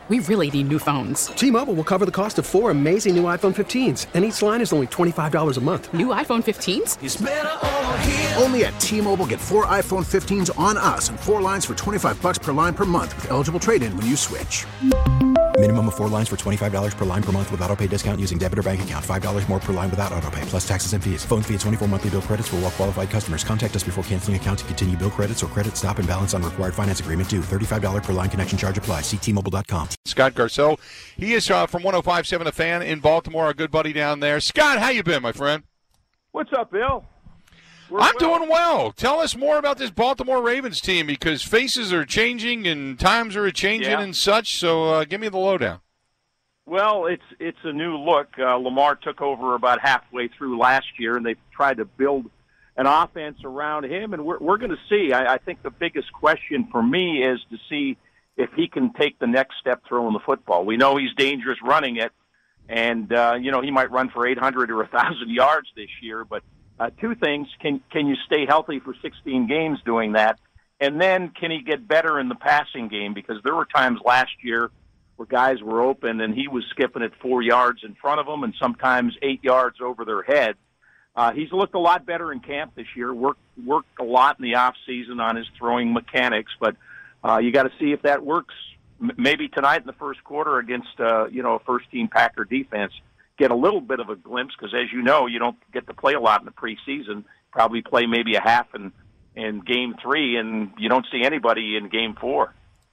We really need new phones. T-Mobile will cover the cost of 4 amazing new iPhone 15s, and each line is only $25 a month. New iPhone 15s? It's better over here. Only at T-Mobile, get 4 iPhone 15s on us and 4 lines for $25 per line per month with eligible trade-in when you switch. Minimum of 4 lines for $25 per line per month with autopay discount using debit or bank account. $5 more per line without autopay, plus taxes and fees. Phone fee at 24 monthly bill credits for well-qualified customers. Contact us before canceling account to continue bill credits or credit stop and balance on required finance agreement due. $35 per line connection charge applies. See T-Mobile.com. Scott Garceau. He is from 105.7 The Fan in Baltimore, our good buddy down there. Scott, how you been, my friend? What's up, Bill? I'm doing well. Tell us more about this Baltimore Ravens team because faces are changing and times are changing and such, so give me the lowdown. Well, it's a new look. Lamar took over about halfway through last year, and they've tried to build an offense around him, and we're going to see. I think the biggest question for me is to see if he can take the next step throwing the football. We know he's dangerous running it, and he might run for 800 or 1,000 yards this year, but two things. Can you stay healthy for 16 games doing that? And then can he get better in the passing game? Because there were times last year where guys were open and he was skipping it 4 yards in front of them and sometimes 8 yards over their head. He's looked a lot better in camp this year, worked a lot in the off season on his throwing mechanics, but you got to see if that works maybe tonight in the first quarter against a first-team Packer defense. Get a little bit of a glimpse because, as you know, you don't get to play a lot in the preseason. Probably play maybe a half in Game 3, and you don't see anybody in Game 4.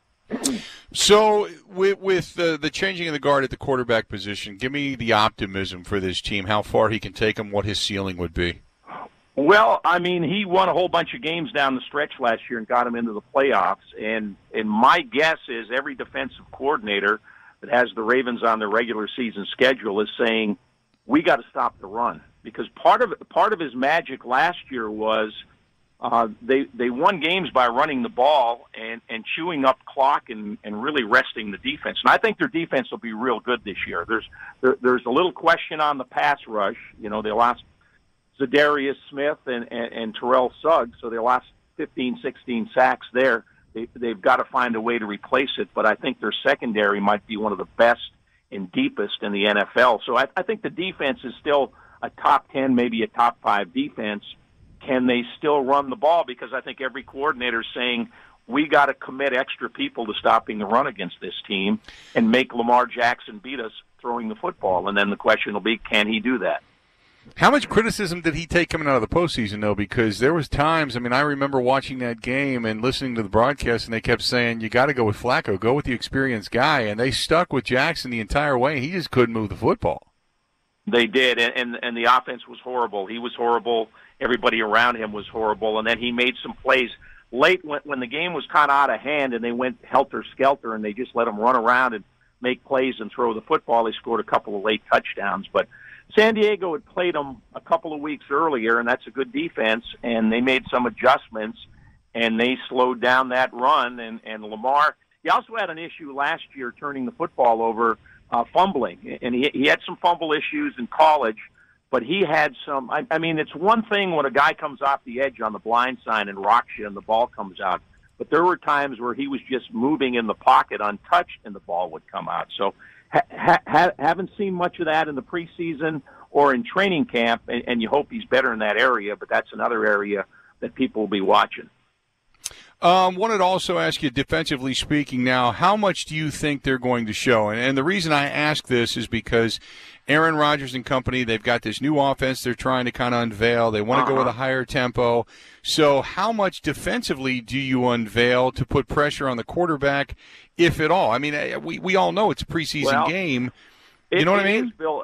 So with the changing of the guard at the quarterback position, give me the optimism for this team, how far he can take them, what his ceiling would be. Well, I mean, he won a whole bunch of games down the stretch last year and got him into the playoffs. And my guess is every defensive coordinator that has the Ravens on their regular season schedule is saying, we got to stop the run. Because part of his magic last year was they won games by running the ball and chewing up clock and really resting the defense. And I think their defense will be real good this year. There's a little question on the pass rush. They lost Zadarius Smith and Terrell Suggs, so they lost 15, 16 sacks there. They've got to find a way to replace it, but I think their secondary might be one of the best and deepest in the NFL. So I think the defense is still a top 10, maybe a top 5 defense. Can they still run the ball? Because I think every coordinator is saying, we got to commit extra people to stopping the run against this team and make Lamar Jackson beat us throwing the football. And then the question will be, can he do that? How much criticism did he take coming out of the postseason, though? Because there was times, I remember watching that game and listening to the broadcast, and they kept saying, you got to go with Flacco, go with the experienced guy. And they stuck with Jackson the entire way. He just couldn't move the football. They did, and the offense was horrible. He was horrible. Everybody around him was horrible. And then he made some plays late when the game was kind of out of hand and they went helter-skelter and they just let him run around and make plays and throw the football. They scored a couple of late touchdowns. But San Diego had played them a couple of weeks earlier, and that's a good defense, and they made some adjustments, and they slowed down that run. And Lamar, he also had an issue last year turning the football over, fumbling. And he had some fumble issues in college, but he had some. It's one thing when a guy comes off the edge on the blind side and rocks you and the ball comes out, but there were times where he was just moving in the pocket untouched and the ball would come out. So haven't seen much of that in the preseason or in training camp, and you hope he's better in that area, but that's another area that people will be watching. Wanted to also ask you, defensively speaking now, how much do you think they're going to show? And the reason I ask this is because Aaron Rodgers and company, they've got this new offense they're trying to kind of unveil. They want to go with a higher tempo. So how much defensively do you unveil to put pressure on the quarterback, if at all? We all know it's a preseason game. You know what I mean? Is, Bill,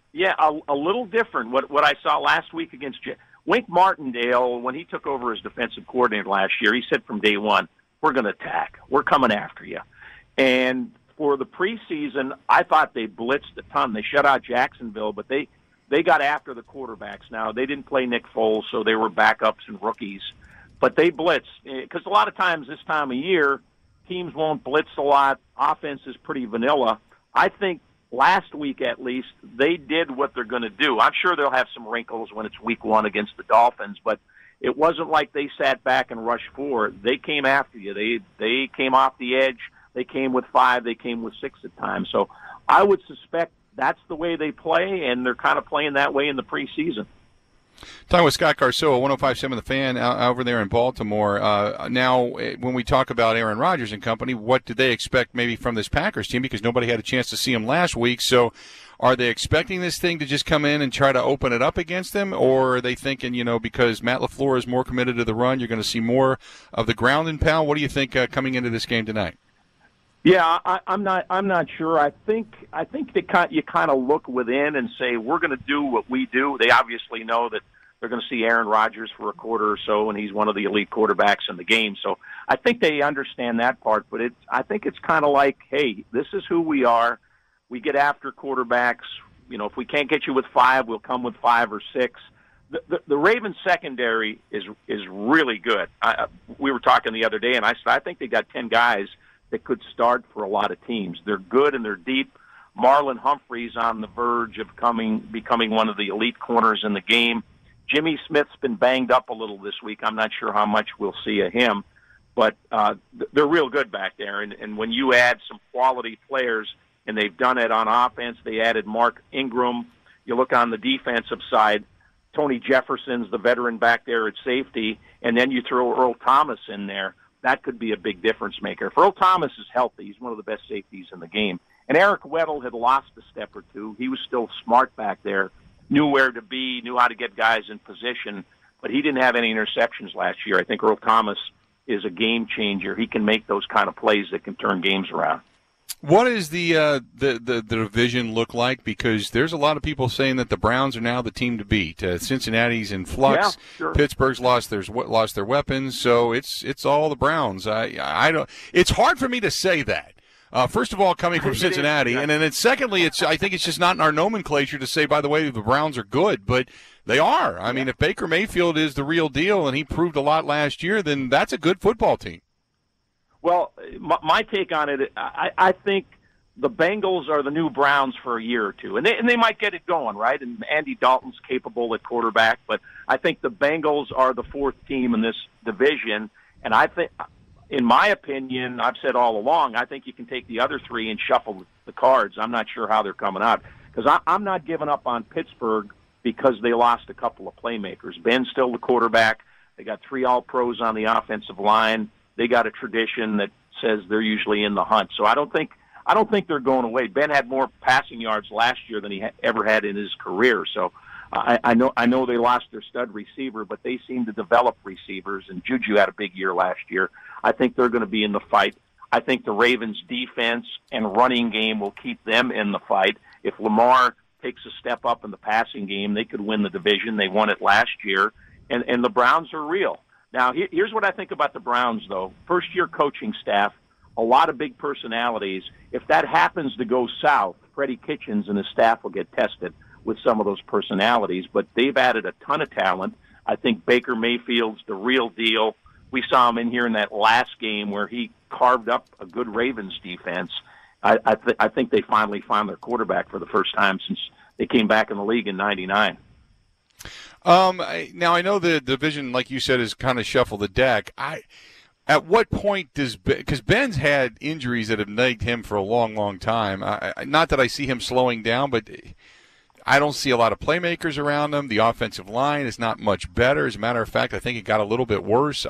a little different. What I saw last week against Wink Martindale, when he took over as defensive coordinator last year, he said from day one, we're going to attack. We're coming after you. And for the preseason, I thought they blitzed a ton. They shut out Jacksonville, but they got after the quarterbacks. Now, they didn't play Nick Foles, so they were backups and rookies. But they blitzed. Because a lot of times this time of year, teams won't blitz a lot. Offense is pretty vanilla. I think last week, at least, they did what they're going to do. I'm sure they'll have some wrinkles when it's week 1 against the Dolphins, but it wasn't like they sat back and rushed forward. They came after you. They came off the edge. They came with 5. They came with 6 at times. So I would suspect that's the way they play, and they're kind of playing that way in the preseason. Talking with Scott Garceau, 105.7 The Fan, over there in Baltimore. Now, when we talk about Aaron Rodgers and company, what do they expect maybe from this Packers team? Because nobody had a chance to see him last week. So are they expecting this thing to just come in and try to open it up against them? Or are they thinking, because Matt LaFleur is more committed to the run, you're going to see more of the ground and pound? What do you think coming into this game tonight? Yeah, I'm not sure. I think you kind of look within and say we're going to do what we do. They obviously know that they're going to see Aaron Rodgers for a quarter or so, and he's one of the elite quarterbacks in the game. So I think they understand that part. But I think it's kind of like, hey, this is who we are. We get after quarterbacks. If we can't get you with 5, we'll come with 5 or 6. The Ravens secondary is really good. We were talking the other day, and I said I think they got 10 guys that could start for a lot of teams. They're good and they're deep. Marlon Humphrey's on the verge of becoming one of the elite corners in the game. Jimmy Smith's been banged up a little this week. I'm not sure how much we'll see of him, but they're real good back there. And when you add some quality players, and they've done it on offense, they added Mark Ingram. You look on the defensive side, Tony Jefferson's the veteran back there at safety, and then you throw Earl Thomas in there. That could be a big difference maker. If Earl Thomas is healthy, he's one of the best safeties in the game. And Eric Weddle had lost a step or two. He was still smart back there, knew where to be, knew how to get guys in position, but he didn't have any interceptions last year. I think Earl Thomas is a game changer. He can make those kind of plays that can turn games around. What does the division look like? Because there's a lot of people saying that the Browns are now the team to beat. Cincinnati's in flux. Yeah, sure. Pittsburgh's lost their weapons, so it's all the Browns. I don't. It's hard for me to say that. First of all, coming from Cincinnati, and then secondly, I think it's just not in our nomenclature to say, by the way, the Browns are good, but they are. I mean, if Baker Mayfield is the real deal, and he proved a lot last year, then that's a good football team. Well, my take on it, I think the Bengals are the new Browns for a year or two, and they might get it going, right? And Andy Dalton's capable at quarterback, but I think the Bengals are the 4th team in this division, and I think, in my opinion, I've said all along, I think you can take the other 3 and shuffle the cards. I'm not sure how they're coming out, because I'm not giving up on Pittsburgh because they lost a couple of playmakers. Ben's still the quarterback. They got 3 All-Pros on the offensive line. They got a tradition that says they're usually in the hunt. So I don't think they're going away. Ben had more passing yards last year than he ever had in his career. So I know they lost their stud receiver, but they seem to develop receivers, and Juju had a big year last year. I think they're going to be in the fight. I think the Ravens' defense and running game will keep them in the fight. If Lamar takes a step up in the passing game, they could win the division. They won it last year, and the Browns are real. Now, here's what I think about the Browns, though. First-year coaching staff, a lot of big personalities. If that happens to go south, Freddie Kitchens and his staff will get tested with some of those personalities. But they've added a ton of talent. I think Baker Mayfield's the real deal. We saw him in here in that last game where he carved up a good Ravens defense. I think they finally found their quarterback for the first time since they came back in the league in '99. Now, I know the division, like you said, is kind of shuffle the deck. At what point because Ben's had injuries that have nagged him for a long, long time. Not that I see him slowing down, but I don't see a lot of playmakers around him. The offensive line is not much better. As a matter of fact, I think it got a little bit worse.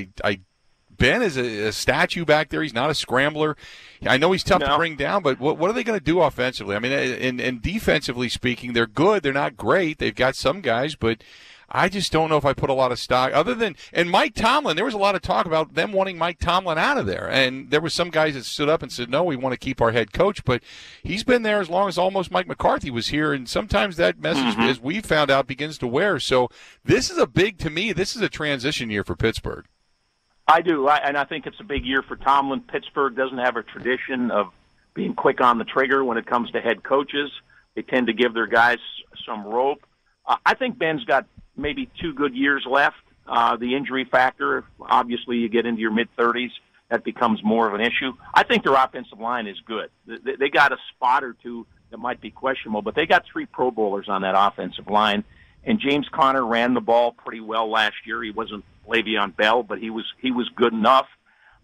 Ben is a statue back there. He's not a scrambler. I know he's tough to bring down, but what are they going to do offensively? I mean, and defensively speaking, they're good. They're not great. They've got some guys, but I just don't know if I put a lot of stock other than – and Mike Tomlin, there was a lot of talk about them wanting Mike Tomlin out of there. And there were some guys that stood up and said, no, we want to keep our head coach. But he's been there as long as almost Mike McCarthy was here, and sometimes that message, as we found out, begins to wear. So this is to me, this is a transition year for Pittsburgh. I do, and I think it's a big year for Tomlin. Pittsburgh doesn't have a tradition of being quick on the trigger when it comes to head coaches. They tend to give their guys some rope. I think Ben's got maybe 2 good years left. The injury factor, obviously you get into your mid-30s, that becomes more of an issue. I think their offensive line is good. They got a spot or 2 that might be questionable, but they got 3 Pro Bowlers on that offensive line. And James Conner ran the ball pretty well last year. He wasn't Le'Veon Bell, but he was good enough.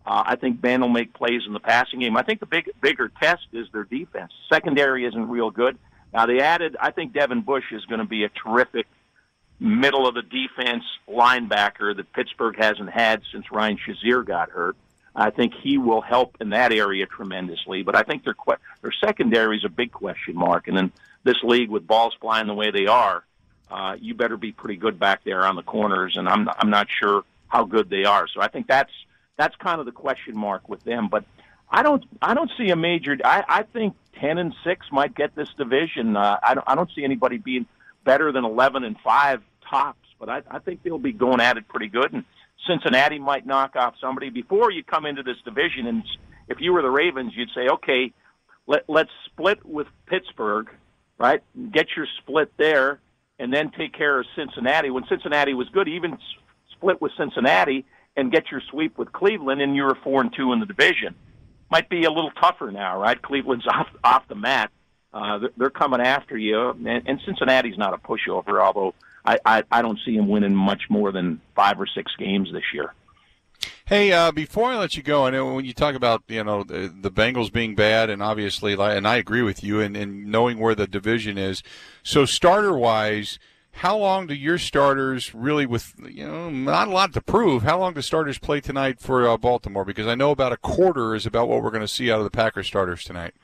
I think Ben will make plays in the passing game. I think the bigger test is their defense. Secondary isn't real good. Now, I think Devin Bush is going to be a terrific middle-of-the-defense linebacker that Pittsburgh hasn't had since Ryan Shazier got hurt. I think he will help in that area tremendously. But I think their secondary is a big question mark. And in this league with balls flying the way they are, you better be pretty good back there on the corners, and I'm not sure how good they are. So I think that's kind of the question mark with them. But I don't see a major. I think 10-6 might get this division. I don't see anybody being better than 11-5 tops. But I think they'll be going at it pretty good. And Cincinnati might knock off somebody before you come into this division. And if you were the Ravens, you'd say, okay, let's split with Pittsburgh, right? Get your split there, and then take care of Cincinnati. When Cincinnati was good, even split with Cincinnati and get your sweep with Cleveland, and you were 4-2 in the division. Might be a little tougher now, right? Cleveland's off the mat. They're coming after you, and Cincinnati's not a pushover, although I don't see him winning much more than 5 or 6 games this year. Hey, before I let you go, I know when you talk about the Bengals being bad, and obviously, and I agree with you, and knowing where the division is. So starter-wise, how long do your starters really, with not a lot to prove, how long do starters play tonight for Baltimore? Because I know about a quarter is about what we're going to see out of the Packers starters tonight.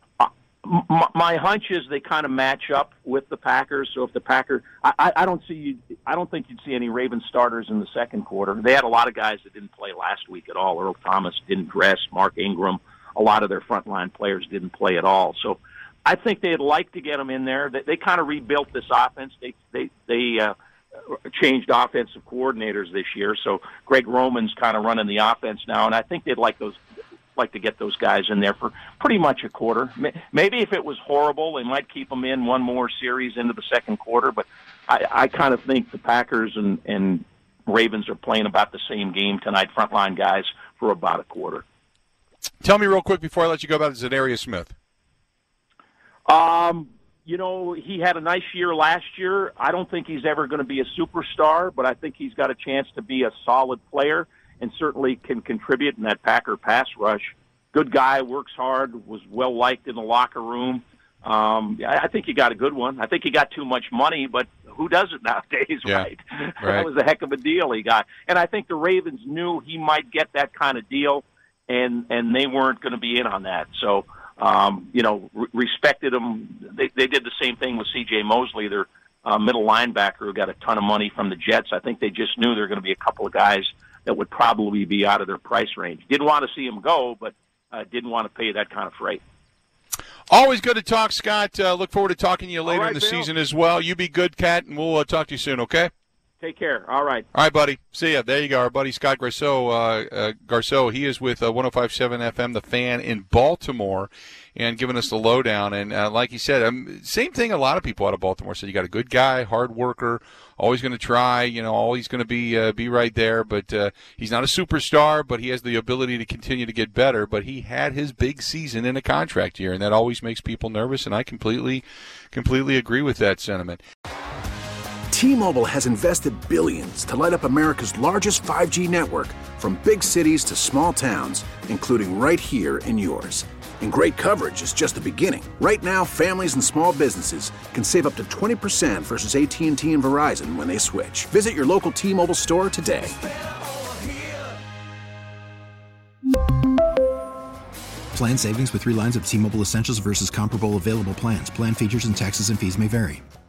My hunch is they kind of match up with the Packers. So if the Packers, I don't think you'd see any Ravens starters in the second quarter. They had a lot of guys that didn't play last week at all. Earl Thomas didn't dress. Mark Ingram, a lot of their frontline players didn't play at all. So I think they'd like to get them in there. They kind of rebuilt this offense. They changed offensive coordinators this year. So Greg Roman's kind of running the offense now, and I think they'd like to get those guys in there for pretty much a quarter. Maybe if it was horrible, they might keep them in one more series into the second quarter, but I kind of think the Packers and Ravens are playing about the same game tonight, frontline guys, for about a quarter. Tell me real quick before I let you go about Zadarius Smith. He had a nice year last year. I don't think he's ever going to be a superstar, but I think he's got a chance to be a solid player and certainly can contribute in that Packer pass rush. Good guy, works hard, was well-liked in the locker room. I think he got a good one. I think he got too much money, but who does it nowadays, right? That was a heck of a deal he got. And I think the Ravens knew he might get that kind of deal, and they weren't going to be in on that. So, respected him. They did the same thing with C.J. Mosley, their middle linebacker, who got a ton of money from the Jets. I think they just knew there were going to be a couple of guys that would probably be out of their price range. Didn't want to see him go, but didn't want to pay that kind of freight. Always good to talk, Scott. Look forward to talking to you later in the Bill. season as well. You be good, Cat, and we'll talk to you soon, okay? Take care. All right. All right, buddy. See ya. There you go. Our buddy Scott Garceau. He is with 105.7 FM, The Fan in Baltimore, and giving us the lowdown. And like he said, same thing a lot of people out of Baltimore said. You got a good guy, hard worker, always going to try, always going to be right there. But he's not a superstar, but he has the ability to continue to get better. But he had his big season in a contract year, and that always makes people nervous, and I completely agree with that sentiment. T-Mobile has invested billions to light up America's largest 5G network, from big cities to small towns, including right here in yours. And great coverage is just the beginning. Right now, families and small businesses can save up to 20% versus AT&T and Verizon when they switch. Visit your local T-Mobile store today. Plan savings with 3 lines of T-Mobile Essentials versus comparable available plans. Plan features and taxes and fees may vary.